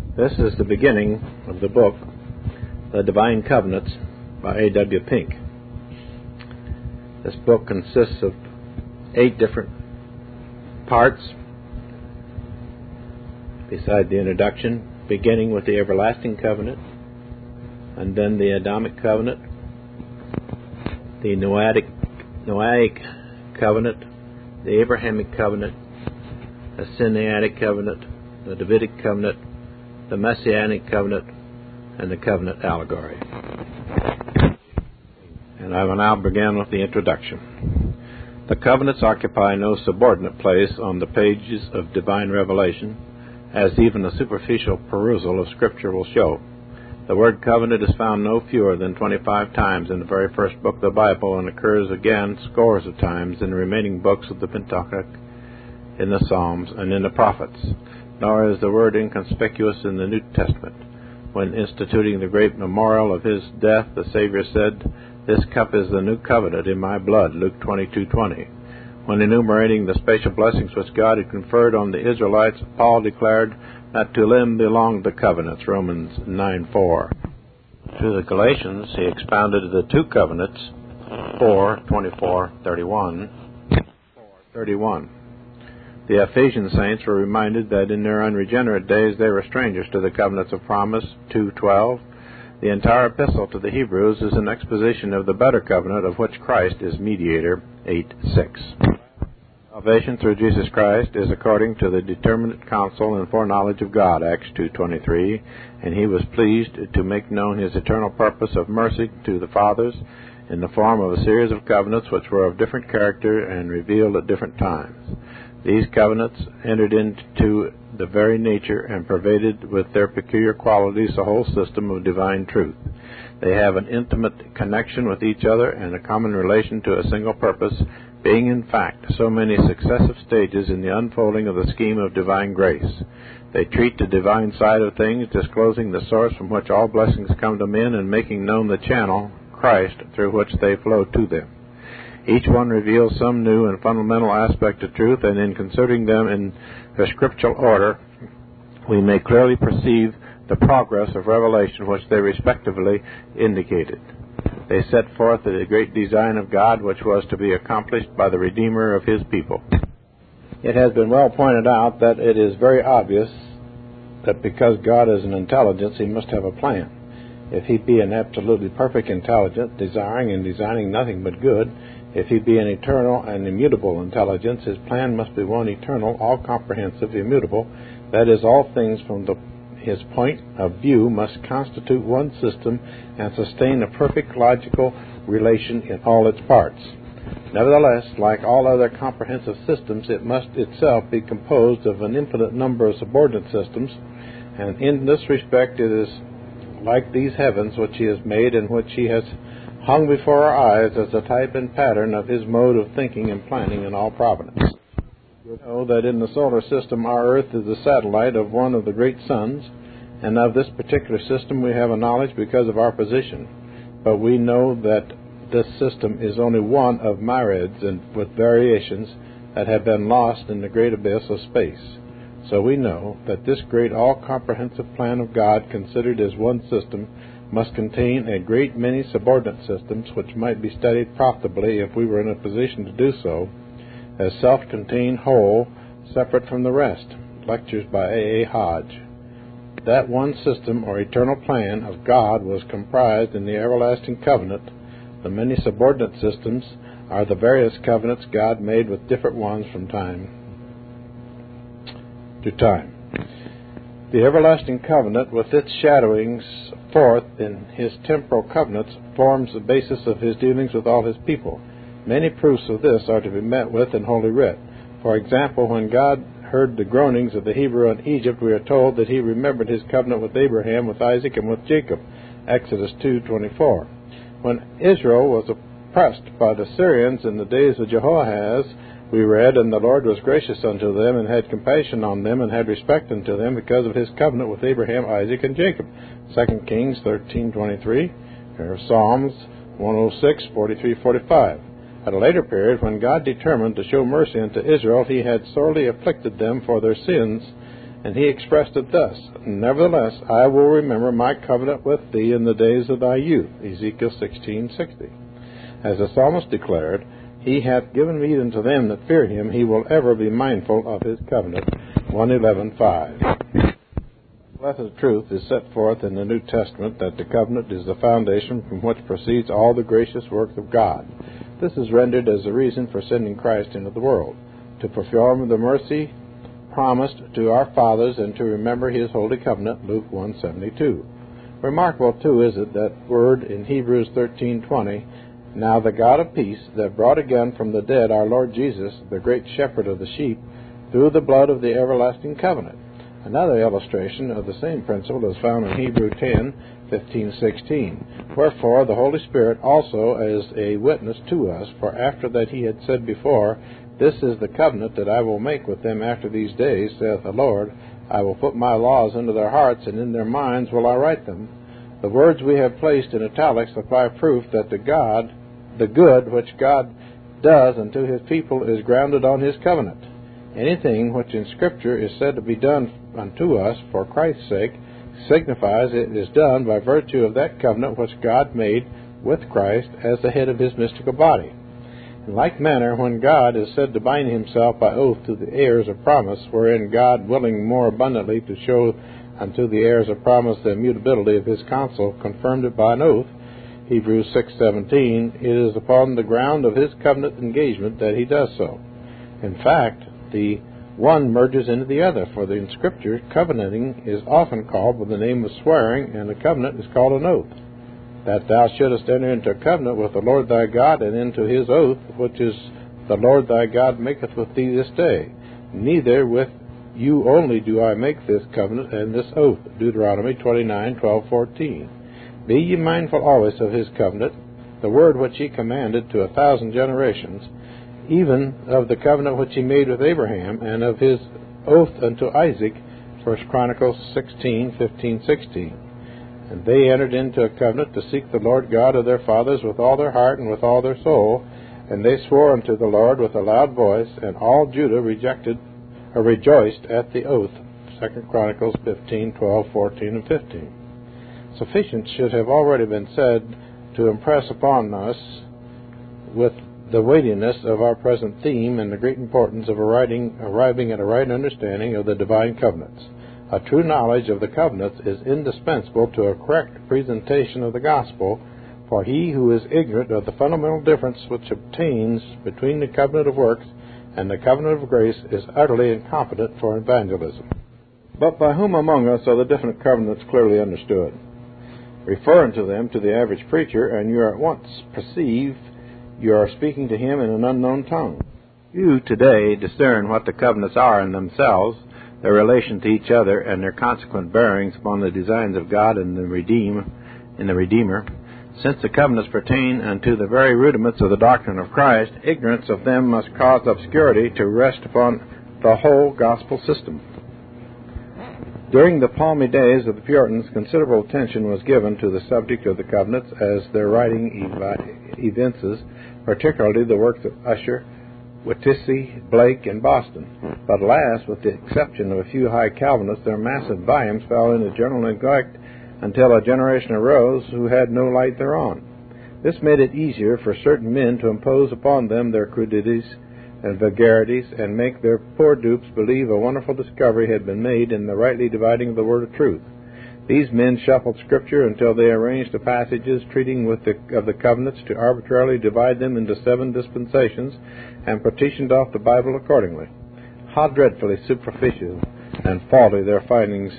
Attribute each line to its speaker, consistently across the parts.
Speaker 1: This is the beginning of the book, The Divine Covenants by A.W. Pink. This book consists of 8 different parts, beside the introduction, beginning with the everlasting covenant, and then the Adamic covenant, the Noahic covenant, the Abrahamic covenant, the Sinaitic covenant, the Davidic covenant, the Messianic covenant, and the covenant allegory. And I will now begin with the introduction. The covenants occupy no subordinate place on the pages of divine revelation, as even a superficial perusal of Scripture will show. The word covenant is found no fewer than 25 times in the very first book of the Bible, and occurs again scores of times in the remaining books of the Pentateuch, in the Psalms, and in the prophets. Nor is the word inconspicuous in the New Testament. When instituting the great memorial of his death, the Savior said, "This cup is the new covenant in my blood," Luke 22:20. When enumerating the special blessings which God had conferred on the Israelites, Paul declared that to them belonged the covenants, Romans 9:4. To the Galatians, he expounded the 2 covenants, 4:24-31. The Ephesian saints were reminded that in their unregenerate days they were strangers to the covenants of promise, 2:12. The entire epistle to the Hebrews is an exposition of the better covenant of which Christ is mediator, 8:6. Salvation through Jesus Christ is according to the determinate counsel and foreknowledge of God, Acts 2:23, and he was pleased to make known his eternal purpose of mercy to the fathers in the form of a series of covenants which were of different character and revealed at different times. These covenants entered into the very nature and pervaded with their peculiar qualities the whole system of divine truth. They have an intimate connection with each other and a common relation to a single purpose, being in fact so many successive stages in the unfolding of the scheme of divine grace. They treat the divine side of things, disclosing the source from which all blessings come to men and making known the channel, Christ, through which they flow to them. Each one reveals some new and fundamental aspect of truth, and in considering them in their scriptural order, we may clearly perceive the progress of revelation which they respectively indicated. They set forth the great design of God which was to be accomplished by the Redeemer of his people. It has been well pointed out that it is very obvious that because God is an intelligence, he must have a plan. If he be an absolutely perfect intelligence, desiring and designing nothing but good, if he be an eternal and immutable intelligence, his plan must be one eternal, all-comprehensive, immutable. That is, all things from his point of view must constitute one system and sustain a perfect logical relation in all its parts. Nevertheless, like all other comprehensive systems, it must itself be composed of an infinite number of subordinate systems, and in this respect it is like these heavens which he has made and which he has hung before our eyes as a type and pattern of his mode of thinking and planning in all providence. We know that in the solar system our Earth is the satellite of one of the great suns, and of this particular system we have a knowledge because of our position. But we know that this system is only one of myriads and with variations that have been lost in the great abyss of space. So we know that this great all-comprehensive plan of God, considered as one system, must contain a great many subordinate systems which might be studied profitably if we were in a position to do so, as self-contained whole, separate from the rest. Lectures by A.A. Hodge. That one system or eternal plan of God was comprised in the everlasting covenant. The many subordinate systems are the various covenants God made with different ones from time to time. The everlasting covenant, with its shadowings forth in his temporal covenants, forms the basis of his dealings with all his people. Many proofs of this are to be met with in Holy Writ. For example, when God heard the groanings of the Hebrew in Egypt, we are told that he remembered his covenant with Abraham, with Isaac, and with Jacob, Exodus 2:24. When Israel was oppressed by the Syrians in the days of Jehoahaz, we read, "And the Lord was gracious unto them, and had compassion on them, and had respect unto them, because of his covenant with Abraham, Isaac, and Jacob." 2 Kings 13:23, Psalms 106, 43, 45. At a later period, when God determined to show mercy unto Israel, he had sorely afflicted them for their sins, And he expressed it thus: Nevertheless, I will remember my covenant with thee in the days of thy youth. Ezekiel 16:60. As the psalmist declared, He hath given meat unto them that fear him. He will ever be mindful of his covenant. 1:11:5. Blessed truth is set forth in the New Testament that the covenant is the foundation from which proceeds all the gracious works of God. This is rendered as a reason for sending Christ into the world, to perform the mercy promised to our fathers and to remember his holy covenant, Luke 1:72. Remarkable, too, is it that word in Hebrews 13:20, Now the God of peace, that brought again from the dead our Lord Jesus, the great shepherd of the sheep, through the blood of the everlasting covenant. Another illustration of the same principle is found in Hebrews 10:15-16. Wherefore the Holy Spirit also is a witness to us, for after that he had said before, This is the covenant that I will make with them after these days, saith the Lord, I will put my laws into their hearts, and in their minds will I write them. The words we have placed in italics supply proof that the good which God does unto his people is grounded on his covenant. Anything which in Scripture is said to be done unto us for Christ's sake signifies it is done by virtue of that covenant which God made with Christ as the head of his mystical body. In like manner, when God is said to bind himself by oath to the heirs of promise, wherein God, willing more abundantly to show unto the heirs of promise the immutability of his counsel, confirmed it by an oath, Hebrews 6:17, it is upon the ground of his covenant engagement that he does so. In fact, the one merges into the other, for in Scripture, covenanting is often called by the name of swearing, and a covenant is called an oath. That thou shouldest enter into a covenant with the Lord thy God, and into his oath, which is the Lord thy God maketh with thee this day. Neither with you only do I make this covenant and this oath. Deuteronomy 29:12-14. Be ye mindful always of his covenant, the word which he commanded to 1,000 generations, even of the covenant which he made with Abraham, and of his oath unto Isaac. 1 Chronicles 16:15-16. And they entered into a covenant to seek the Lord God of their fathers with all their heart and with all their soul, and they swore unto the Lord with a loud voice, and all Judah rejoiced at the oath. 2 Chronicles 15:12-14-15. Sufficient should have already been said to impress upon us with the weightiness of our present theme and the great importance of arriving at a right understanding of the divine covenants. A true knowledge of the covenants is indispensable to a correct presentation of the gospel, for he who is ignorant of the fundamental difference which obtains between the covenant of works and the covenant of grace is utterly incompetent for evangelism. But by whom among us are the different covenants clearly understood? Referring to them to the average preacher, and you at once perceive you are speaking to him in an unknown tongue. You today discern what the covenants are in themselves, their relation to each other, and their consequent bearings upon the designs of God and the Redeemer. Since the covenants pertain unto the very rudiments of the doctrine of Christ, ignorance of them must cause obscurity to rest upon the whole gospel system. During the palmy days of the Puritans, considerable attention was given to the subject of the covenants, as their writing evinces, particularly the works of Ussher, Witticy, Blake, and Boston. But alas, with the exception of a few high Calvinists, their massive volumes fell into general neglect until a generation arose who had no light thereon. This made it easier for certain men to impose upon them their crudities and vulgarities, and make their poor dupes believe a wonderful discovery had been made in the rightly dividing of the word of truth. These men shuffled Scripture until they arranged the passages treating of the covenants to arbitrarily divide them into 7 dispensations, and partitioned off the Bible accordingly. How dreadfully superficial and faulty their findings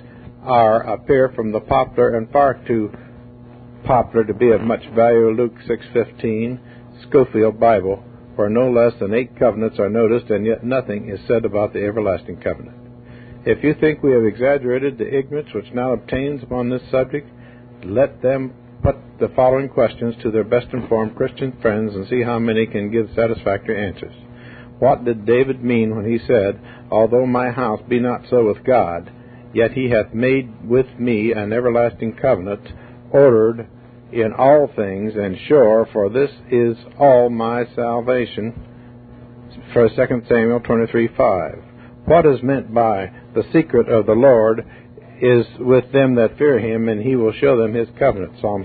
Speaker 1: appear from the popular and far too popular to be of much value Luke 6:15 Scofield Bible, where no less than 8 covenants are noticed, and yet nothing is said about the everlasting covenant. If you think we have exaggerated the ignorance which now obtains upon this subject, let them put the following questions to their best-informed Christian friends and see how many can give satisfactory answers. What did David mean when he said, Although my house be not so with God, yet he hath made with me an everlasting covenant, ordered in all things, and sure, for this is all my salvation. 2 Samuel 23:5. What is meant by the secret of the Lord is with them that fear him, and he will show them his covenant, Psalms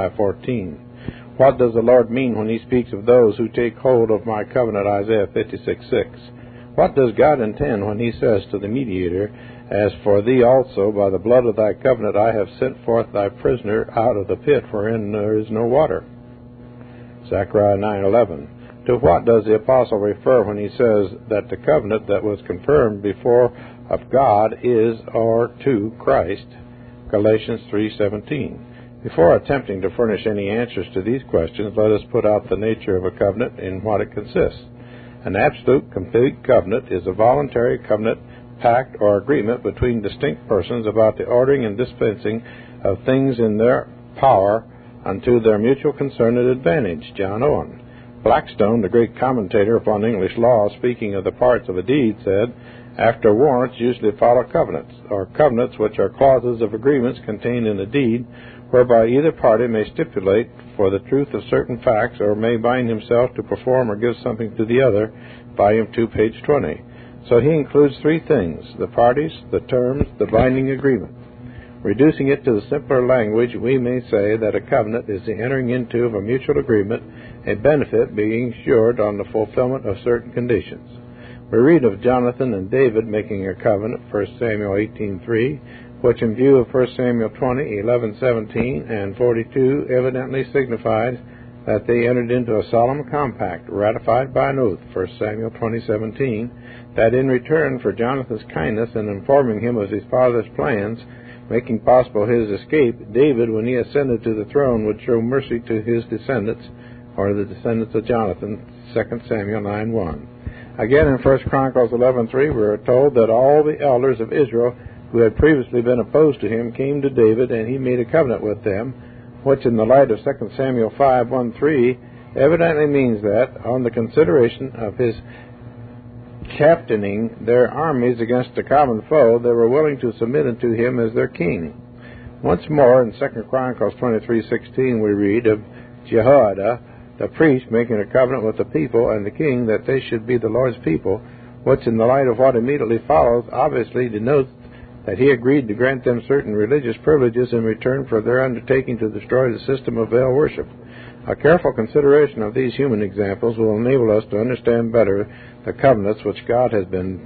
Speaker 1: 25:14. What does the Lord mean when he speaks of those who take hold of my covenant, Isaiah 56:6? What does God intend when he says to the mediator, as for thee also, by the blood of thy covenant I have sent forth thy prisoner out of the pit wherein there is no water? Zechariah 9:11. To what does the apostle refer when he says that the covenant that was confirmed before of God is or to Christ? Galatians 3:17. Before attempting to furnish any answers to these questions, let us put out the nature of a covenant and what it consists. An absolute, complete covenant is a voluntary covenant, pact, or agreement between distinct persons about the ordering and dispensing of things in their power unto their mutual concern and advantage. John Owen. Blackstone, the great commentator upon English law, speaking of the parts of a deed, said, after warrants usually follow covenants, or covenants which are clauses of agreements contained in a deed, whereby either party may stipulate for the truth of certain facts, or may bind himself to perform or give something to the other. Volume 2, page 20. So he includes three things: the parties, the terms, the binding agreement. Reducing it to the simpler language, we may say that a covenant is the entering into of a mutual agreement, a benefit being assured on the fulfillment of certain conditions. We read of Jonathan and David making a covenant, 1 Samuel 18:3, which in view of 1 Samuel 20, 11:17, and 42 evidently signified that they entered into a solemn compact, ratified by an oath, 1 Samuel 20:17, that in return for Jonathan's kindness in informing him of his father's plans, making possible his escape, David, when he ascended to the throne, would show mercy to his descendants, or the descendants of Jonathan, 2 Samuel 9:1. Again, in 1 Chronicles 11:3, we are told that all the elders of Israel who had previously been opposed to him came to David, and he made a covenant with them, which in the light of 2 Samuel 5:1-3 evidently means that, on the consideration of his captaining their armies against a common foe, they were willing to submit unto him as their king. Once more, in 2 Chronicles 23:16, we read of Jehoiada, the priest, making a covenant with the people and the king that they should be the Lord's people, which in the light of what immediately follows obviously denotes that he agreed to grant them certain religious privileges in return for their undertaking to destroy the system of Baal worship. A careful consideration of these human examples will enable us to understand better the covenants which God has been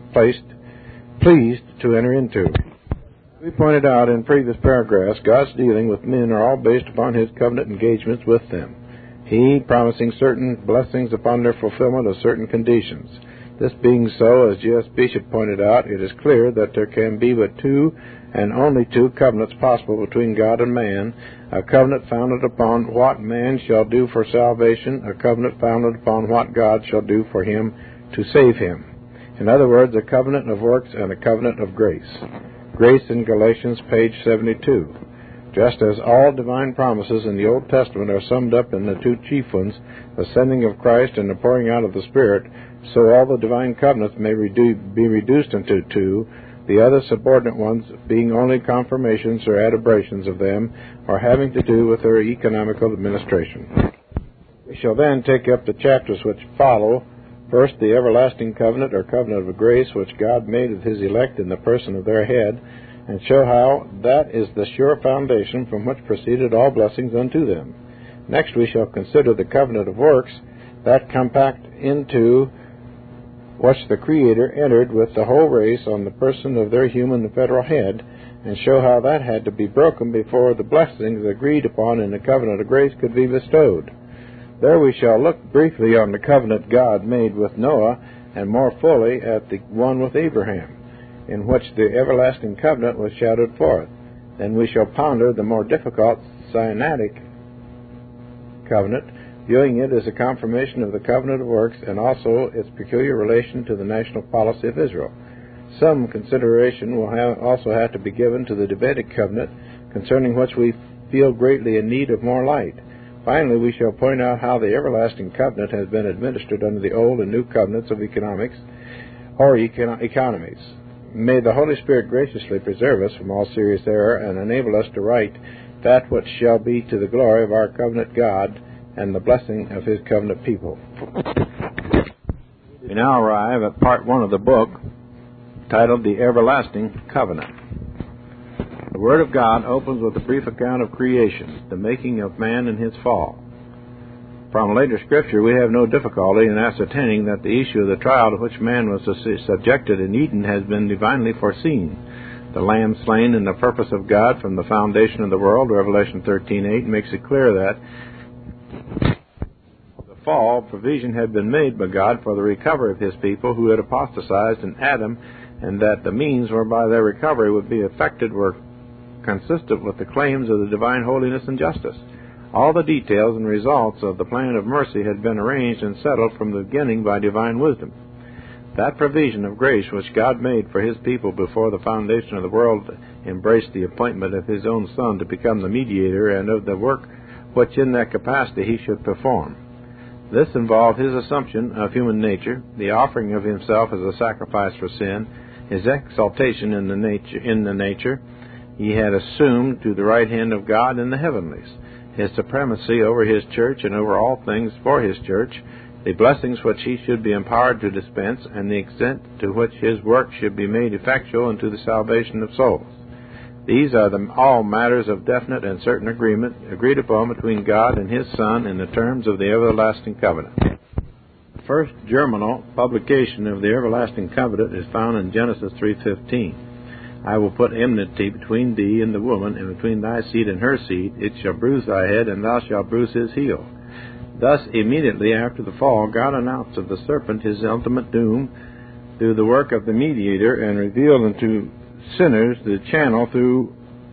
Speaker 1: pleased to enter into. We pointed out in previous paragraphs, God's dealing with men are all based upon his covenant engagements with them, he promising certain blessings upon their fulfillment of certain conditions. This being so, as J.S. Bishop pointed out, it is clear that there can be but two and only two covenants possible between God and man: a covenant founded upon what man shall do for salvation, a covenant founded upon what God shall do for him to save him. In other words, a covenant of works and a covenant of grace. Grace in Galatians, page 72. Just as all divine promises in the Old Testament are summed up in the two chief ones, the sending of Christ and the pouring out of the Spirit, so all the divine covenants may be reduced into two, the other subordinate ones being only confirmations or adumbrations of them, or having to do with their economical administration. We shall then take up the chapters which follow. First, the everlasting covenant, or covenant of grace, which God made with his elect in the person of their head, and show how that is the sure foundation from which proceeded all blessings unto them. Next, we shall consider the covenant of works, that compact into which the Creator entered with the whole race on the person of their human and federal head, and show how that had to be broken before the blessings agreed upon in the covenant of grace could be bestowed. There we shall look briefly on the covenant God made with Noah, and more fully at the one with Abraham, in which the everlasting covenant was shadowed forth. Then we shall ponder the more difficult Sinaitic covenant, viewing it as a confirmation of the covenant of works and also its peculiar relation to the national policy of Israel. Some consideration will also have to be given to the Davidic covenant, concerning which we feel greatly in need of more light. Finally, we shall point out how the everlasting covenant has been administered under the old and new covenants of economics, or economies. May the Holy Spirit graciously preserve us from all serious error and enable us to write that which shall be to the glory of our covenant God and the blessing of his covenant people. We now arrive at part 1 of the book, titled The Everlasting Covenant. The Word of God opens with a brief account of creation, the making of man and his fall. From later Scripture, we have no difficulty in ascertaining that the issue of the trial to which man was subjected in Eden has been divinely foreseen. The Lamb slain in the purpose of God from the foundation of the world, Revelation 13:8, makes it clear that the fall provision had been made by God for the recovery of His people who had apostatized in Adam, and that the means whereby their recovery would be effected were consistent with the claims of the divine holiness and justice. All the details and results of the plan of mercy had been arranged and settled from the beginning by divine wisdom. That provision of grace which God made for His people before the foundation of the world embraced the appointment of His own Son to become the mediator and of the work which in that capacity He should perform. This involved His assumption of human nature, the offering of Himself as a sacrifice for sin, His exaltation in the nature He had assumed to the right hand of God in the heavenlies, His supremacy over His church and over all things for His church, the blessings which He should be empowered to dispense, and the extent to which His work should be made effectual unto the salvation of souls. These are all matters of definite and certain agreement, agreed upon between God and His Son in the terms of the everlasting covenant. The first germinal publication of the everlasting covenant is found in Genesis 3:15. I will put enmity between thee and the woman, and between thy seed and her seed. It shall bruise thy head, and thou shalt bruise his heel. Thus, immediately after the fall, God announced of the serpent his ultimate doom through the work of the mediator, and revealed unto sinners the channel through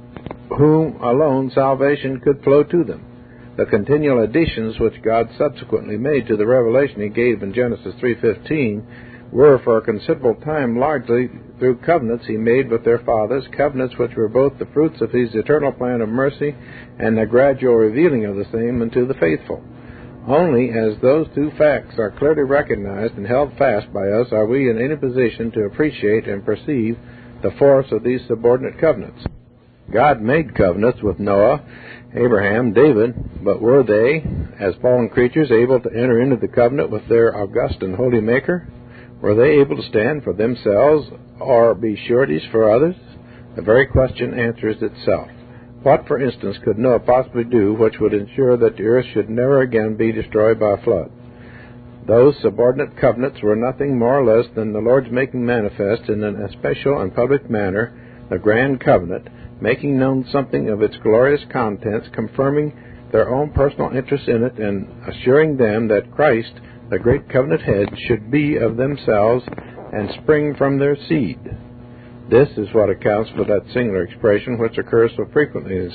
Speaker 1: whom alone salvation could flow to them. The continual additions which God subsequently made to the revelation He gave in Genesis 3:15 were for a considerable time largely through covenants He made with their fathers, covenants which were both the fruits of His eternal plan of mercy and the gradual revealing of the same unto the faithful. Only as those two facts are clearly recognized and held fast by us are we in any position to appreciate and perceive the force of these subordinate covenants. God made covenants with Noah, Abraham, David, but were they, as fallen creatures, able to enter into the covenant with their august and holy Maker? Were they able to stand for themselves or be sureties for others? The very question answers itself. What, for instance, could Noah possibly do which would ensure that the earth should never again be destroyed by a flood? Those subordinate covenants were nothing more or less than the Lord's making manifest in an especial and public manner the grand covenant, making known something of its glorious contents, confirming their own personal interest in it, and assuring them that Christ, the great covenant head, should be of themselves and spring from their seed. This is what accounts for that singular expression which occurs so frequently in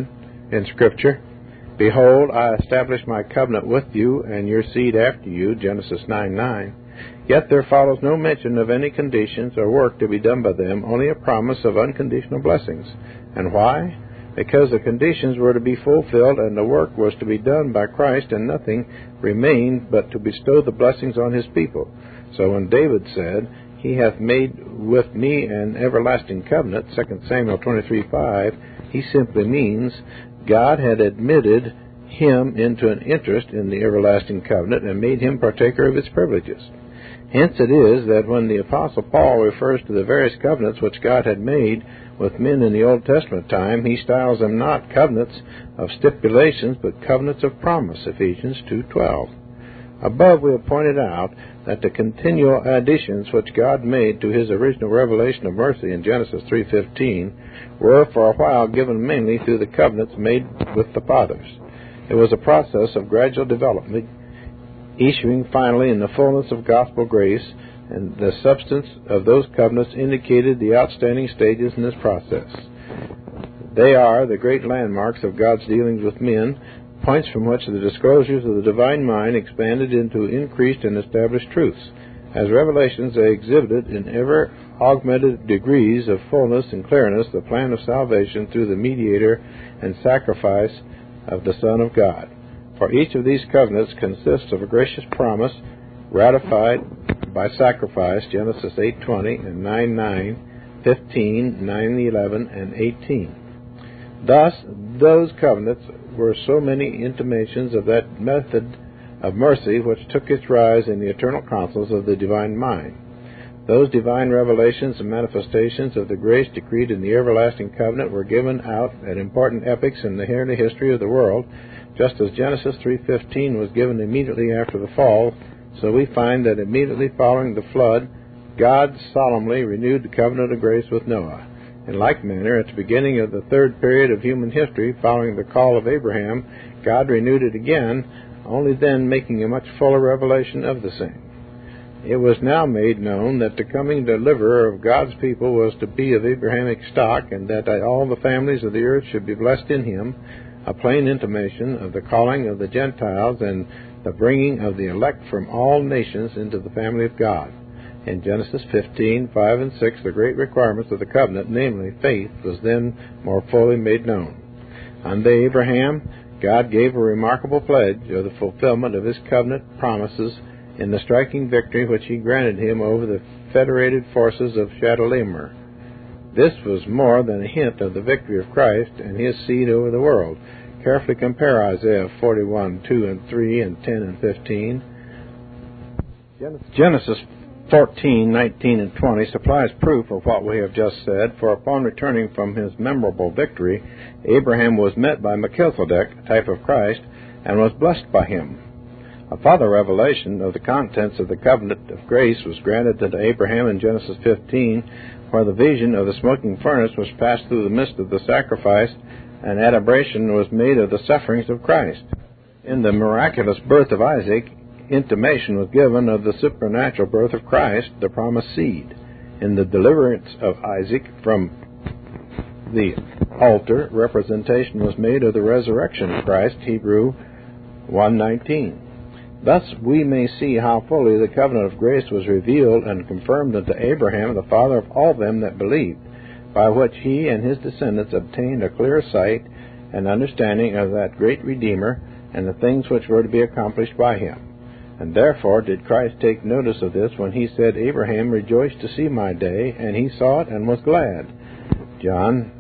Speaker 1: Scripture. Behold, I establish my covenant with you and your seed after you, Genesis 9:9. Yet there follows no mention of any conditions or work to be done by them, only a promise of unconditional blessings. And why? Because the conditions were to be fulfilled and the work was to be done by Christ, and nothing remained but to bestow the blessings on His people. So when David said, He hath made with me an everlasting covenant, 2 Samuel 23:5, he simply means God had admitted him into an interest in the everlasting covenant and made him partaker of its privileges. Hence it is that when the Apostle Paul refers to the various covenants which God had made with men in the Old Testament time, he styles them not covenants of stipulations, but covenants of promise, Ephesians 2:12. Above we have pointed out that the continual additions which God made to His original revelation of mercy in Genesis 3:15 were for a while given mainly through the covenants made with the fathers. It was a process of gradual development, issuing finally in the fullness of gospel grace, and the substance of those covenants indicated the outstanding stages in this process. They are the great landmarks of God's dealings with men, points from which the disclosures of the divine mind expanded into increased and established truths. As revelations, they exhibited in ever augmented degrees of fullness and clearness the plan of salvation through the mediator and sacrifice of the Son of God. For each of these covenants consists of a gracious promise ratified by sacrifice, Genesis 8:20 and 9:9, 15, 9:11, and 18. Thus, those covenants were so many intimations of that method of mercy which took its rise in the eternal counsels of the divine mind. Those divine revelations and manifestations of the grace decreed in the everlasting covenant were given out at important epochs in the early history of the world, just as Genesis 3:15 was given immediately after the fall. So we find that immediately following the flood, God solemnly renewed the covenant of grace with Noah. In like manner, at the beginning of the third period of human history, following the call of Abraham, God renewed it again, only then making a much fuller revelation of the same. It was now made known that the coming deliverer of God's people was to be of Abrahamic stock, and that all the families of the earth should be blessed in him, a plain intimation of the calling of the Gentiles and the bringing of the elect from all nations into the family of God. In Genesis 15:5 and 6, the great requirements of the covenant, namely faith, was then more fully made known. Unto Abraham, God gave a remarkable pledge of the fulfillment of his covenant promises in the striking victory which he granted him over the federated forces of Chedorlaomer. This was more than a hint of the victory of Christ and his seed over the world. Carefully compare Isaiah 41:2 and 3 and 10 and 15. Genesis 14:19 and 20 supplies proof of what we have just said, for upon returning from his memorable victory, Abraham was met by Melchizedek, a type of Christ, and was blessed by him. A further revelation of the contents of the covenant of grace was granted to Abraham in Genesis 15, where the vision of the smoking furnace was passed through the midst of the sacrifice, and adumbration was made of the sufferings of Christ. In the miraculous birth of Isaac, intimation was given of the supernatural birth of Christ, the promised seed. In the deliverance of Isaac from the altar, representation was made of the resurrection of Christ, Hebrew 1:19. Thus we may see how fully the covenant of grace was revealed and confirmed unto Abraham, the father of all them that believed, by which he and his descendants obtained a clear sight and understanding of that great Redeemer and the things which were to be accomplished by him. And therefore did Christ take notice of this when he said, Abraham rejoiced to see my day, and he saw it and was glad. John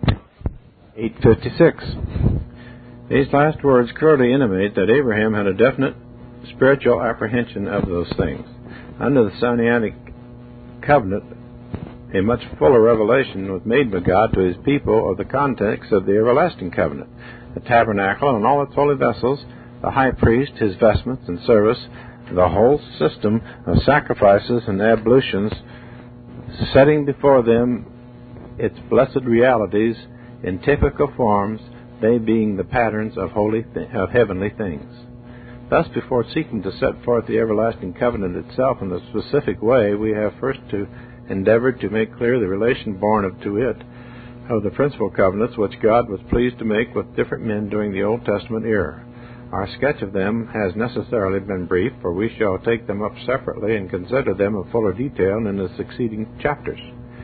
Speaker 1: 8:56. These last words clearly intimate that Abraham had a definite spiritual apprehension of those things. Under the Sinaitic covenant, a much fuller revelation was made by God to his people of the context of the everlasting covenant, the tabernacle and all its holy vessels, the high priest, his vestments and service, the whole system of sacrifices and ablutions, setting before them its blessed realities in typical forms, they being the patterns of heavenly things. Thus, before seeking to set forth the everlasting covenant itself in a specific way, we have first to endeavor to make clear the relation born to it of the principal covenants which God was pleased to make with different men during the Old Testament era. Our sketch of them has necessarily been brief, for we shall take them up separately and consider them in fuller detail in the succeeding chapters.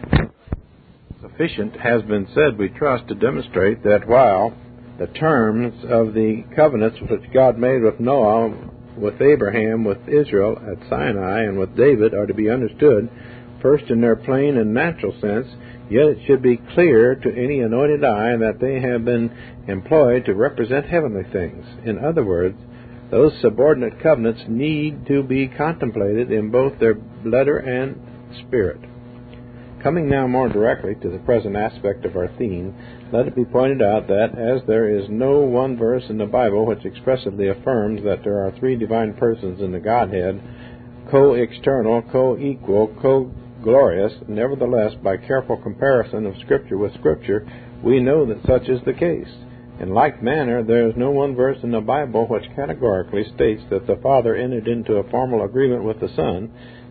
Speaker 1: Sufficient has been said, we trust, to demonstrate that while the terms of the covenants which God made with Noah, with Abraham, with Israel at Sinai, and with David are to be understood first in their plain and natural sense, yet it should be clear to any anointed eye that they have been employed to represent heavenly things. In other words, those subordinate covenants need to be contemplated in both their letter and spirit. Coming now more directly to the present aspect of our theme, let it be pointed out that, as there is no one verse in the Bible which expressively affirms that there are three divine persons in the Godhead, co-external, co-equal, co-glorious, nevertheless, by careful comparison of Scripture with Scripture, we know that such is the case. In like manner, there is no one verse in the Bible which categorically states that the Father entered into a formal agreement with the Son,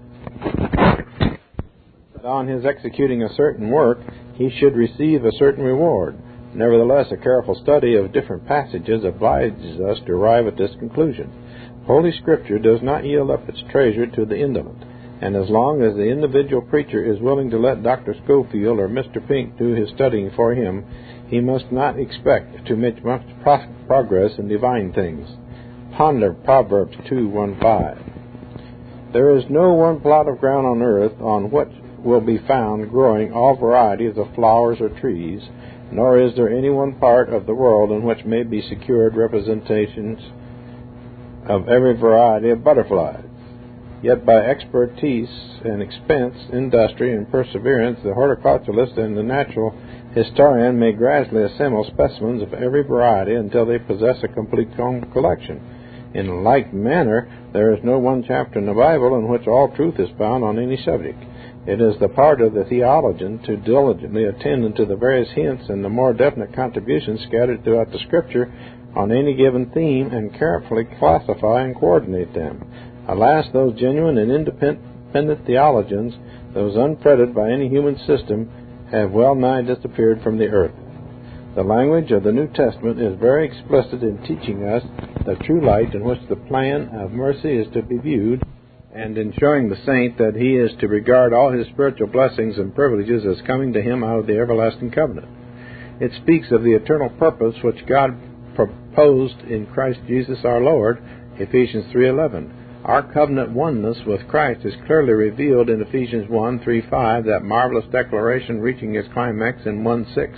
Speaker 1: that on his executing a certain work, he should receive a certain reward. Nevertheless, a careful study of different passages obliges us to arrive at this conclusion. Holy Scripture does not yield up its treasure to the indolent, and as long as the individual preacher is willing to let Dr. Schofield or Mr. Pink do his studying for him, he must not expect to make much progress in divine things. Ponder Proverbs 2:1-5. There is no one plot of ground on earth on which will be found growing all varieties of flowers or trees, nor is there any one part of the world in which may be secured representations of every variety of butterflies. Yet by expertise and expense, industry, and perseverance, the horticulturist and the natural historian may gradually assemble specimens of every variety until they possess a complete collection. In like manner, there is no one chapter in the Bible in which all truth is found on any subject. It is the part of the theologian to diligently attend unto the various hints and the more definite contributions scattered throughout the Scripture on any given theme, and carefully classify and coordinate them. Alas, those genuine and independent theologians, those unfretted by any human system, have well nigh disappeared from the earth. The language of the New Testament is very explicit in teaching us the true light in which the plan of mercy is to be viewed, and in showing the saint that he is to regard all his spiritual blessings and privileges as coming to him out of the everlasting covenant. It speaks of the eternal purpose which God proposed in Christ Jesus our Lord, Ephesians 3:11. Our covenant oneness with Christ is clearly revealed in Ephesians 1:3-5, that marvelous declaration reaching its climax in 1:6.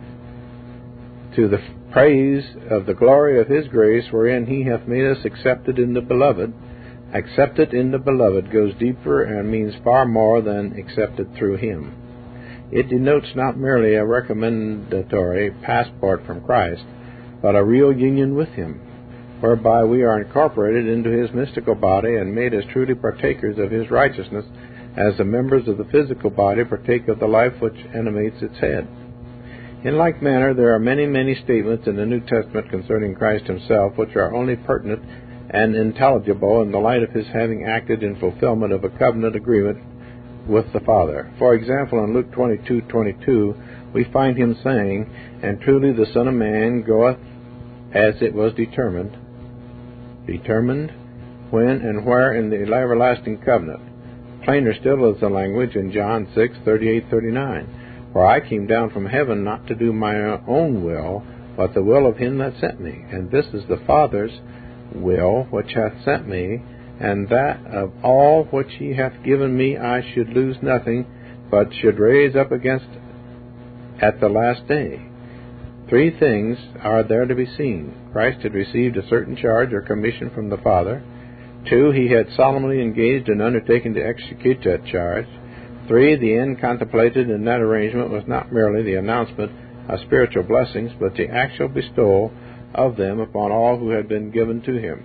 Speaker 1: To the praise of the glory of His grace, wherein He hath made us accepted in the Beloved. Accepted in the Beloved goes deeper and means far more than accepted through Him. It denotes not merely a recommendatory passport from Christ, but a real union with Him, whereby we are incorporated into His mystical body and made as truly partakers of His righteousness as the members of the physical body partake of the life which animates its head. In like manner, there are many, many statements in the New Testament concerning Christ Himself which are only pertinent and intelligible in the light of His having acted in fulfillment of a covenant agreement with the Father. For example, in Luke 22:22, we find Him saying, "And truly the Son of Man goeth as it was determined." Determined when and where in the everlasting covenant. Plainer still is the language in John 6:38-39. "For I came down from heaven not to do my own will, but the will of Him that sent me. And this is the Father's will which hath sent me, and that of all which He hath given me I should lose nothing, but should raise up against at the last day." Three things are there to be seen. Christ had received a certain charge or commission from the Father. 2, He had solemnly engaged in undertaking to execute that charge. 3, the end contemplated in that arrangement was not merely the announcement of spiritual blessings, but the actual bestowal of them upon all who had been given to Him.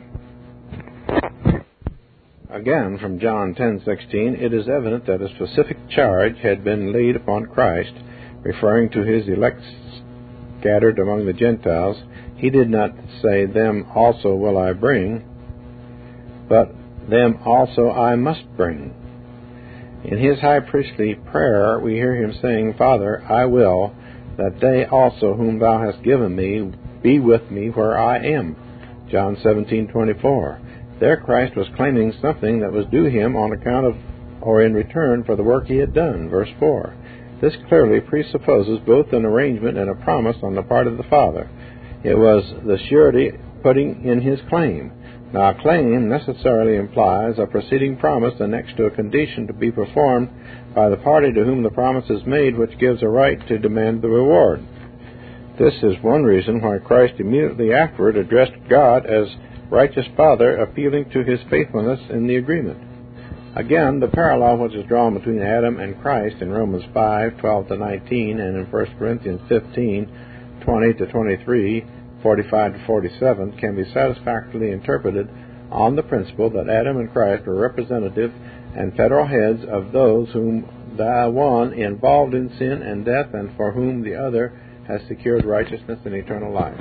Speaker 1: Again, from John 10:16, it is evident that a specific charge had been laid upon Christ, referring to His elect scattered among the Gentiles. He did not say, "Them also will I bring," but "Them also I must bring." In His high priestly prayer, we hear Him saying, "Father, I will that they also whom Thou hast given me be with me where I am." John 17:24. There Christ was claiming something that was due Him on account of or in return for the work He had done. Verse 4. This clearly presupposes both an arrangement and a promise on the part of the Father. It was the surety putting in His claim. Now, a claim necessarily implies a preceding promise annexed to a condition to be performed by the party to whom the promise is made, which gives a right to demand the reward. This is one reason why Christ immediately afterward addressed God as righteous Father, appealing to His faithfulness in the agreement. Again, the parallel which is drawn between Adam and Christ in Romans 5:12-19 and in 1 Corinthians 15:20-23, 45-47 can be satisfactorily interpreted on the principle that Adam and Christ were representative and federal heads of those whom the one involved in sin and death, and for whom the other has secured righteousness and eternal life.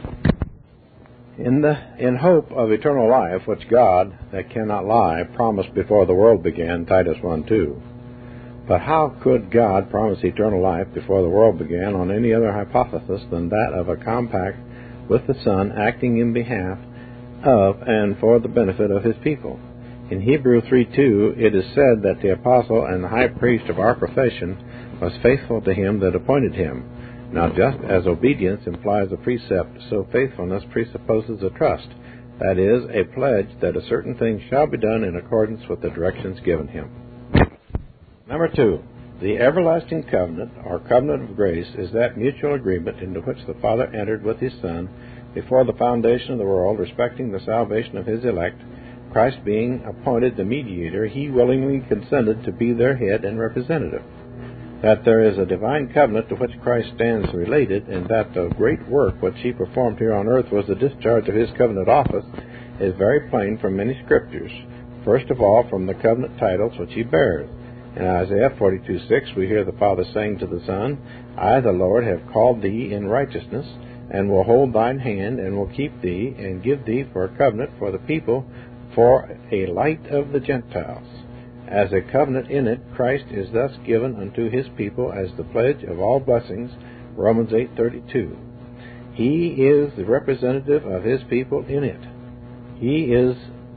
Speaker 1: In hope of eternal life, which God, that cannot lie, promised before the world began, Titus 1:2. But how could God promise eternal life before the world began on any other hypothesis than that of a compact with the Son acting in behalf of and for the benefit of His people? In Hebrews 3:2, it is said that the apostle and the high priest of our profession was faithful to Him that appointed him. Now, just as obedience implies a precept, so faithfulness presupposes a trust, that is, a pledge that a certain thing shall be done in accordance with the directions given him. Number 2, the everlasting covenant, or covenant of grace, is that mutual agreement into which the Father entered with His Son before the foundation of the world respecting the salvation of His elect, Christ being appointed the mediator, he willingly consented to be their head and representative. That there is a divine covenant to which Christ stands related, and that the great work which he performed here on earth was the discharge of his covenant office, is very plain from many scriptures. First of all, from the covenant titles which he bears. In Isaiah 42:6, we hear the Father saying to the Son, I, the Lord, have called thee in righteousness, and will hold thine hand, and will keep thee, and give thee for a covenant for the people, for a light of the Gentiles. As a covenant in it, Christ is thus given unto his people as the pledge of all blessings, Romans 8:32. He is the representative of his people in it. He is,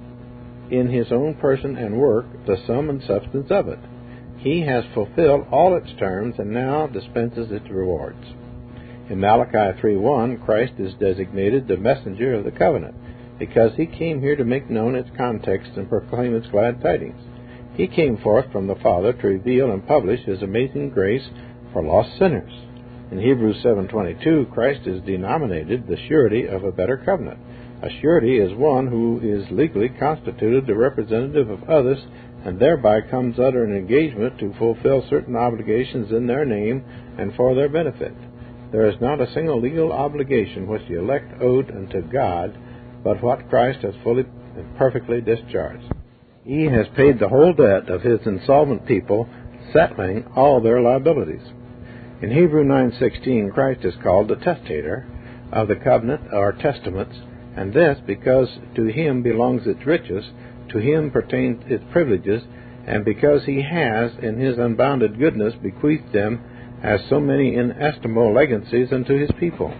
Speaker 1: in his own person and work, the sum and substance of it. He has fulfilled all its terms and now dispenses its rewards. In Malachi 3:1, Christ is designated the messenger of the covenant, because he came here to make known its context and proclaim its glad tidings. He came forth from the Father to reveal and publish his amazing grace for lost sinners. In Hebrews 7:22, Christ is denominated the surety of a better covenant. A surety is one who is legally constituted the representative of others, and thereby comes under an engagement to fulfill certain obligations in their name and for their benefit. There is not a single legal obligation which the elect owed unto God, but what Christ has fully and perfectly discharged. He has paid the whole debt of his insolvent people, settling all their liabilities. In Hebrews 9:16, Christ is called the testator of the covenant or testaments, and this because to him belongs its riches, to him pertain its privileges, and because he has, in his unbounded goodness, bequeathed them as so many inestimable legacies unto his people.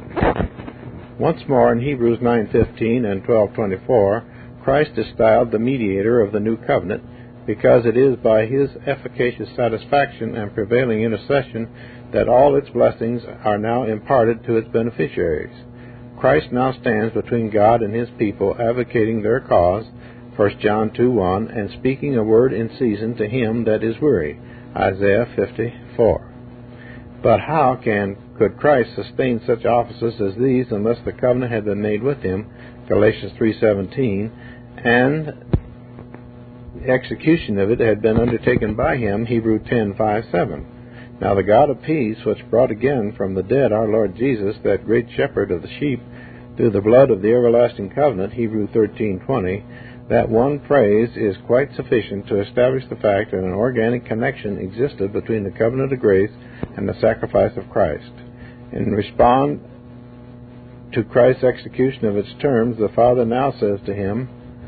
Speaker 1: Once more in Hebrews 9:15 and 12:24, Christ is styled the mediator of the new covenant, because it is by his efficacious satisfaction and prevailing intercession that all its blessings are now imparted to its beneficiaries. Christ now stands between God and his people, advocating their cause, 1 John 2:1, and speaking a word in season to him that is weary, Isaiah 50:4. But how could Christ sustain such offices as these unless the covenant had been made with him, Galatians 3:17, and the execution of it had been undertaken by him, Hebrews 10:5-7. Now the God of peace, which brought again from the dead our Lord Jesus, that great shepherd of the sheep, through the blood of the everlasting covenant, Hebrews 13:20, that one phrase is quite sufficient to establish the fact that an organic connection existed between the covenant of grace and the sacrifice of Christ. In response to Christ's execution of its terms, the Father now says to him,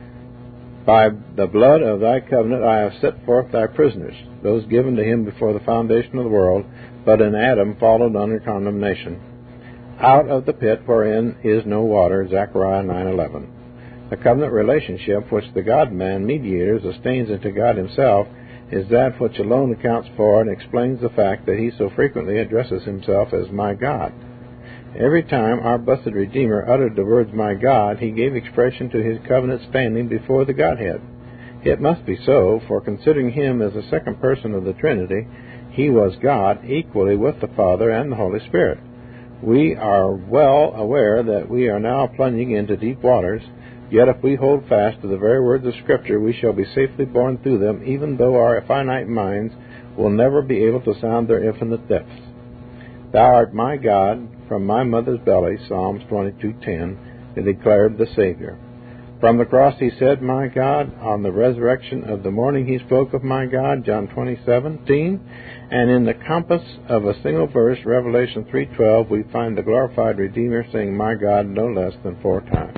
Speaker 1: By the blood of thy covenant I have set forth thy prisoners, those given to him before the foundation of the world, but in Adam followed under condemnation, out of the pit wherein is no water, Zechariah 9:11. The covenant relationship which the God-man mediator sustains unto God himself is that which alone accounts for and explains the fact that he so frequently addresses himself as my God. Every time our blessed Redeemer uttered the words my God, he gave expression to his covenant standing before the Godhead. It must be so, for considering him as the second person of the Trinity, he was God equally with the Father and the Holy Spirit. We are well aware that we are now plunging into deep waters, yet if we hold fast to the very words of Scripture, we shall be safely borne through them, even though our finite minds will never be able to sound their infinite depths. Thou art my God, from my mother's belly, Psalms 22:10, declared the Savior. From the cross he said, my God. On the resurrection of the morning he spoke of my God, John 20:17. And in the compass of a single verse, Revelation 3:12, we find the glorified Redeemer saying, my God, no less than 4 times.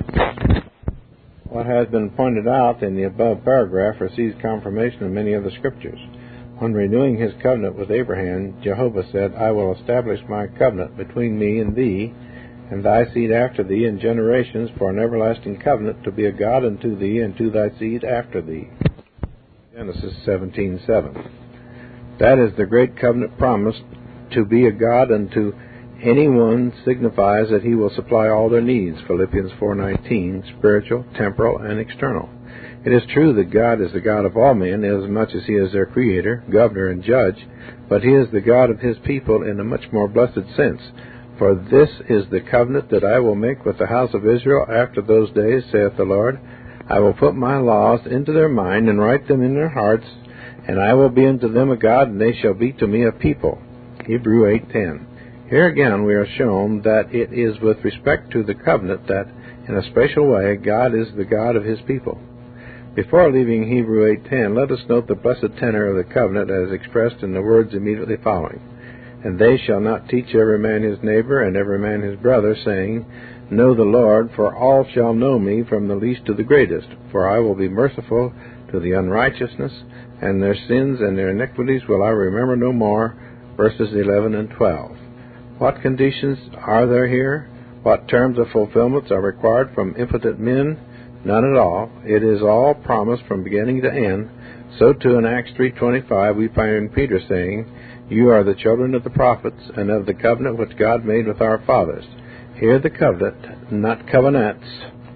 Speaker 1: What has been pointed out in the above paragraph receives confirmation in many of the Scriptures. When renewing his covenant with Abraham, Jehovah said, I will establish my covenant between me and thee, and thy seed after thee in generations, for an everlasting covenant, to be a God unto thee and to thy seed after thee. Genesis 17:7. That is the great covenant promise. To be a God unto anyone signifies that he will supply all their needs, Philippians 4:19, spiritual, temporal, and external. It is true that God is the God of all men, inasmuch as he is their creator, governor, and judge, but he is the God of his people in a much more blessed sense. For this is the covenant that I will make with the house of Israel after those days, saith the Lord. I will put my laws into their mind and write them in their hearts, and I will be unto them a God, and they shall be to me a people. Hebrew 8:10. Here again we are shown that it is with respect to the covenant that, in a special way, God is the God of his people. Before leaving Hebrew 8:10, let us note the blessed tenor of the covenant as expressed in the words immediately following. And they shall not teach every man his neighbor and every man his brother, saying, Know the Lord, for all shall know me, from the least to the greatest. For I will be merciful to the unrighteousness, and their sins and their iniquities will I remember no more. Verses 11 and 12. What conditions are there here? What terms of fulfillments are required from impotent men? None at all. It is all promised from beginning to end. So too in Acts 3:25 we find Peter saying, You are the children of the prophets, and of the covenant which God made with our fathers. Here the covenant, not covenants,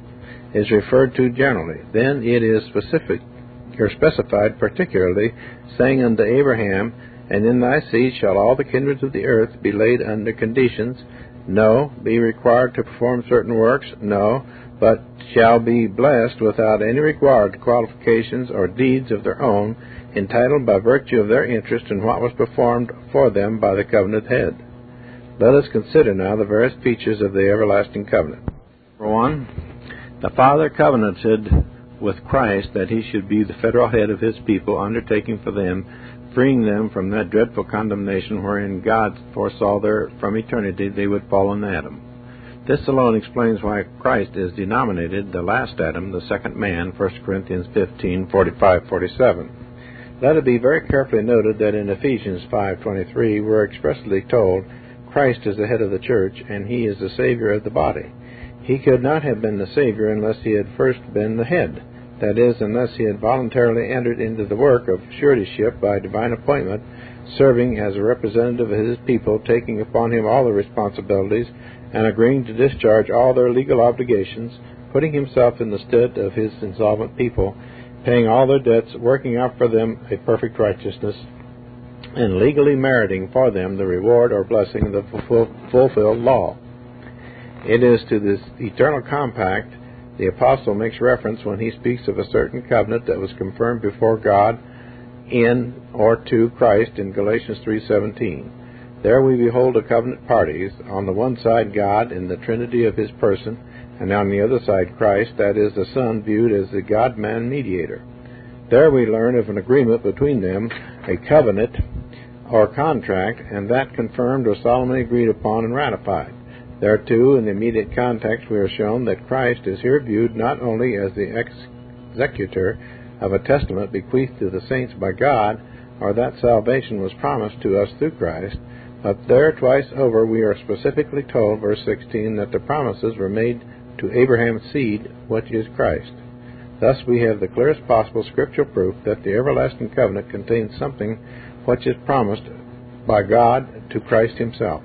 Speaker 1: is referred to generally. Then it is specified particularly, saying unto Abraham, And in thy seed shall all the kindreds of the earth be laid under conditions. No, be required to perform certain works. No, but shall be blessed without any regard to qualifications or deeds of their own, entitled by virtue of their interest in what was performed for them by the covenant head. Let us consider now the various features of the everlasting covenant. Number 1, the Father covenanted with Christ that he should be the federal head of his people, undertaking for them, freeing them from that dreadful condemnation wherein God foresaw from eternity they would fall in Adam. This alone explains why Christ is denominated the last Adam, the second man, 1 Corinthians 15:45-47. Let it be very carefully noted that in Ephesians 5:23 we're expressly told Christ is the head of the church, and he is the Savior of the body. He could not have been the Savior unless he had first been the head. That is, unless he had voluntarily entered into the work of suretyship by divine appointment, serving as a representative of his people, taking upon him all the responsibilities, and agreeing to discharge all their legal obligations, putting himself in the stead of his insolvent people, paying all their debts, working out for them a perfect righteousness, and legally meriting for them the reward or blessing of the fulfilled law. It is to this eternal compact the apostle makes reference when he speaks of a certain covenant that was confirmed before God in or to Christ in Galatians 3:17. There we behold the covenant parties, on the one side God in the Trinity of his person, and on the other side Christ, that is, the Son viewed as the God-man mediator. There we learn of an agreement between them, a covenant or contract, and that confirmed or solemnly agreed upon and ratified. There, too, in the immediate context, we are shown that Christ is here viewed not only as the executor of a testament bequeathed to the saints by God, or that salvation was promised to us through Christ, but there twice over we are specifically told, verse 16, that the promises were made to Abraham's seed, which is Christ. Thus we have the clearest possible scriptural proof that the everlasting covenant contains something which is promised by God to Christ himself.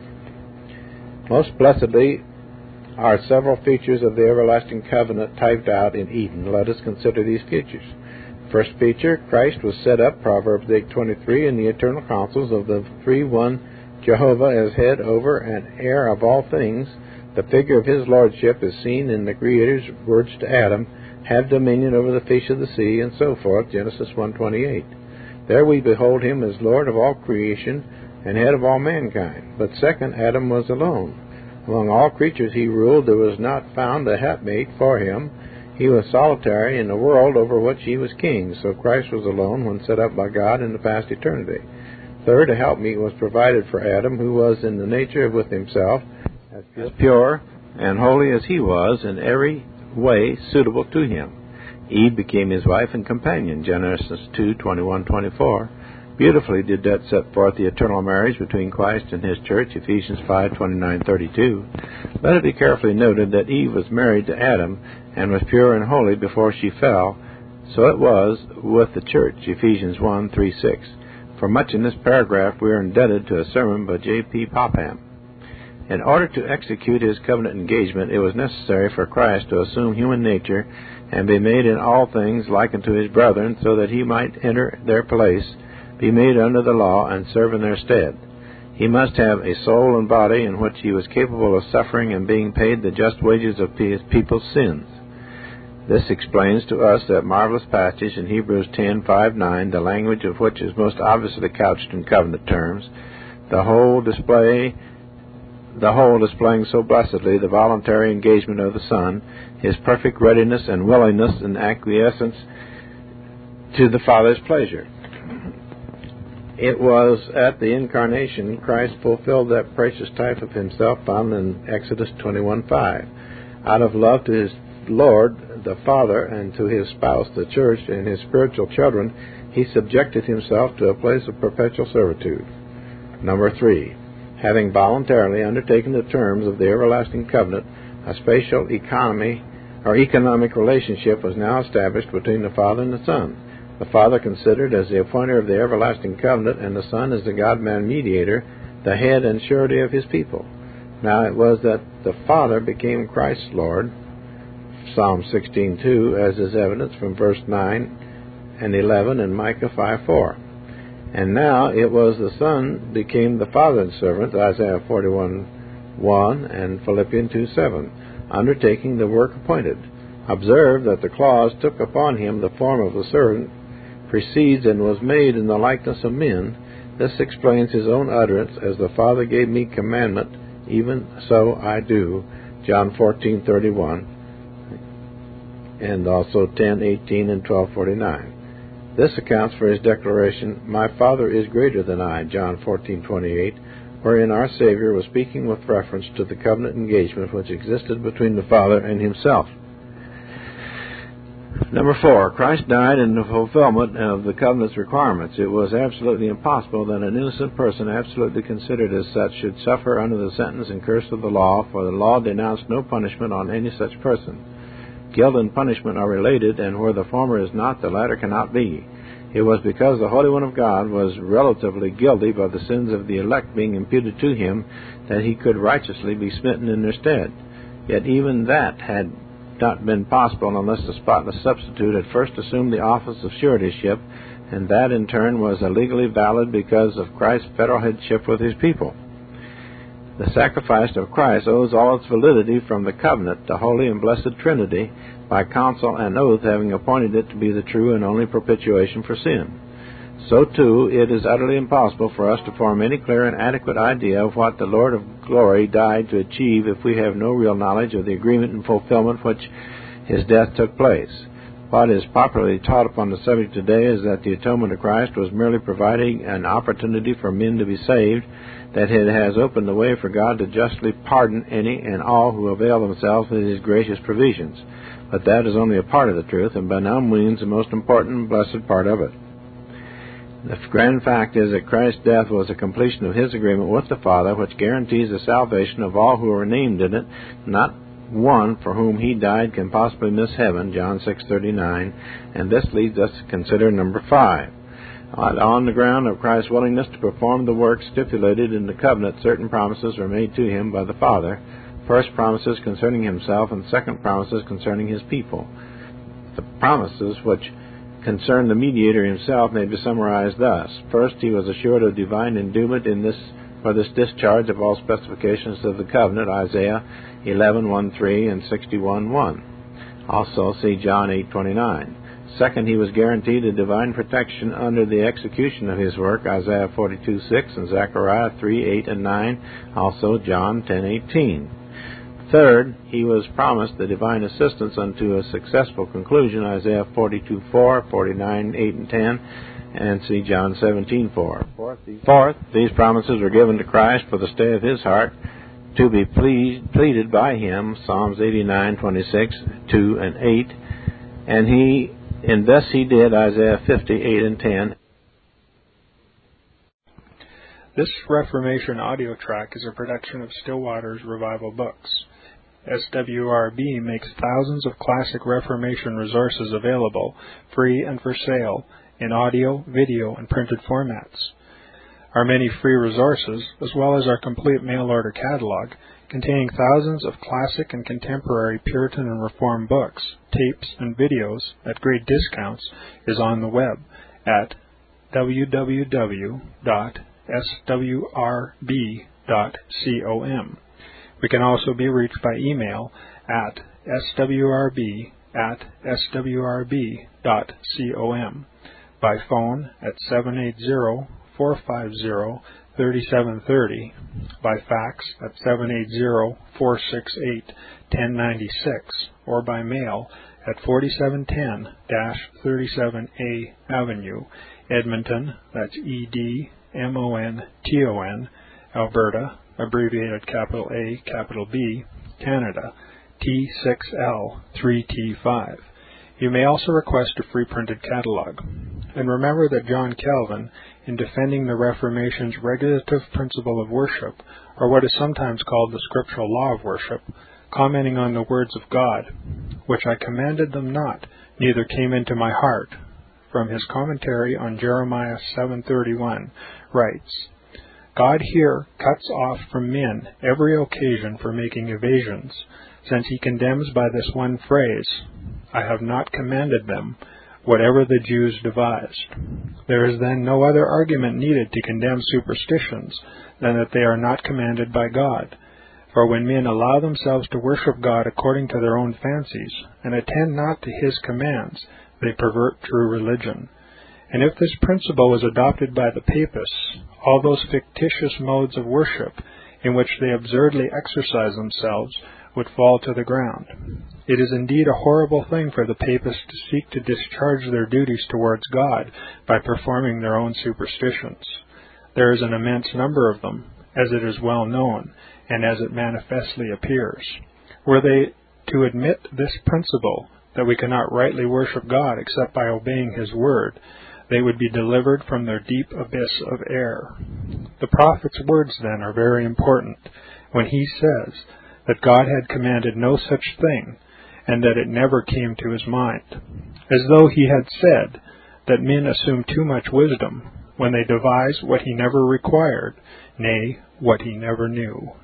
Speaker 1: Most blessedly are several features of the everlasting covenant typed out in Eden. Let us consider these features. First feature, Christ was set up, Proverbs 8:23, in the eternal councils of the three-one Jehovah as head over and heir of all things. The figure of his lordship is seen in the Creator's words to Adam, have dominion over the fish of the sea, and so forth, Genesis 1:28. There we behold him as Lord of all creation and head of all mankind. But second, Adam was alone. Among all creatures he ruled, there was not found a helpmate for him. He was solitary in a world over which he was king, so Christ was alone when set up by God in the past eternity. Third, a helpmeet was provided for Adam, who was in the nature with himself as pure and holy as he was, in every way suitable to him. Eve became his wife and companion, Genesis 2:21-24. Beautifully did that set forth the eternal marriage between Christ and his church, Ephesians 5:29-32. Let it be carefully noted that Eve was married to Adam and was pure and holy before she fell. So it was with the church, Ephesians 1:3-6. For much in this paragraph we are indebted to a sermon by J.P. Popham. In order to execute his covenant engagement, it was necessary for Christ to assume human nature and be made in all things like unto his brethren, so that he might enter their place, be made under the law, and serve in their stead. He must have a soul and body in which he was capable of suffering and being paid the just wages of his people's sins. This explains to us that marvelous passage in Hebrews 10:5-9, the language of which is most obviously couched in covenant terms, the whole displaying so blessedly the voluntary engagement of the Son, his perfect readiness and willingness and acquiescence to the Father's pleasure. It was at the Incarnation Christ fulfilled that precious type of himself found in Exodus 21:5. Out of love to his Lord, the Father, and to his spouse, the Church, and his spiritual children, he subjected himself to a place of perpetual servitude. Number 3. Having voluntarily undertaken the terms of the everlasting covenant, a spatial economic relationship was now established between the Father and the Son. The Father considered as the appointer of the everlasting covenant, and the Son as the God-man mediator, the head and surety of his people. Now it was that the Father became Christ's Lord, Psalm 16:2, as is evidenced from verse 9 and 11 and Micah 5:4. And now it was the Son became the Father's servant, Isaiah 41:1 and Philippians 2:7, undertaking the work appointed. Observe that the clause took upon him the form of a servant, precedes and was made in the likeness of men. This explains his own utterance, as the Father gave me commandment, even so I do, John 14:31, and also 10:18 and 12:49. This accounts for his declaration, "My Father is greater than I," John 14:28, wherein our Savior was speaking with reference to the covenant engagement which existed between the Father and himself. Number 4, Christ died in the fulfillment of the covenant's requirements. It was absolutely impossible that an innocent person, absolutely considered as such, should suffer under the sentence and curse of the law, for the law denounced no punishment on any such person. Guilt and punishment are related, and where the former is not, the latter cannot be. It was because the Holy One of God was relatively guilty by the sins of the elect being imputed to him that he could righteously be smitten in their stead. Yet even that had not been possible unless the spotless substitute had first assumed the office of suretyship, and that in turn was legally valid because of Christ's federal headship with his people. The sacrifice of Christ owes all its validity from the covenant, the Holy and Blessed Trinity, by counsel and oath having appointed it to be the true and only propitiation for sin. So, too, it is utterly impossible for us to form any clear and adequate idea of what the Lord of glory died to achieve if we have no real knowledge of the agreement and fulfillment which his death took place. What is popularly taught upon the subject today is that the atonement of Christ was merely providing an opportunity for men to be saved, that it has opened the way for God to justly pardon any and all who avail themselves of his gracious provisions. But that is only a part of the truth, and by no means the most important and blessed part of it. The grand fact is that Christ's death was a completion of his agreement with the Father, which guarantees the salvation of all who are named in it. Not one for whom he died can possibly miss heaven, John 6:39, and this leads us to consider number 5. On the ground of Christ's willingness to perform the work stipulated in the covenant, certain promises were made to him by the Father. First, promises concerning himself, and second, promises concerning his people. The promises which concern the mediator himself may be summarized thus. First, he was assured of divine endowment for this discharge of all specifications of the covenant, Isaiah 11:1-3 and 61:1. Also, see John 8:29. Second, he was guaranteed a divine protection under the execution of his work, Isaiah 42:6 and Zechariah 3:8 and 9, also John 10:18. Third, he was promised the divine assistance unto a successful conclusion, Isaiah 42:4, 49:8 and 10, and see John 17:4. Fourth, these promises were given to Christ for the stay of his heart, to be pleaded by him, Psalms 89:26, 2 and 8, and thus he did, Isaiah 50:8 and 10.
Speaker 2: This Reformation audio track is a production of Stillwater's Revival Books. SWRB makes thousands of classic Reformation resources available, free and for sale, in audio, video, and printed formats. Our many free resources, as well as our complete mail-order catalog, containing thousands of classic and contemporary Puritan and Reformed books, tapes, and videos at great discounts, is on the web at www.swrb.com. We can also be reached by email at swrb swrb.com, by phone at 780-450-3730, by fax at 780-468-1096, or by mail at 4710-37A Avenue, Edmonton, that's Edmonton, Alberta, abbreviated capital A, capital B, Canada, T6L3T5. You may also request a free printed catalog. And remember that John Calvin, in defending the Reformation's regulative principle of worship, or what is sometimes called the scriptural law of worship, commenting on the words of God, which I commanded them not, neither came into my heart, from his commentary on Jeremiah 7:31, writes, God here cuts off from men every occasion for making evasions, since he condemns by this one phrase, I have not commanded them, whatever the Jews devised. There is then no other argument needed to condemn superstitions than that they are not commanded by God. For when men allow themselves to worship God according to their own fancies, and attend not to his commands, they pervert true religion. And if this principle was adopted by the Papists, all those fictitious modes of worship in which they absurdly exercise themselves would fall to the ground. It is indeed a horrible thing for the Papists to seek to discharge their duties towards God by performing their own superstitions. There is an immense number of them, as it is well known, and as it manifestly appears. Were they to admit this principle, that we cannot rightly worship God except by obeying his word, they would be delivered from their deep abyss of error. The prophet's words, then, are very important, when he says that God had commanded no such thing, and that it never came to his mind, as though he had said that men assume too much wisdom when they devise what he never required, nay, what he never knew.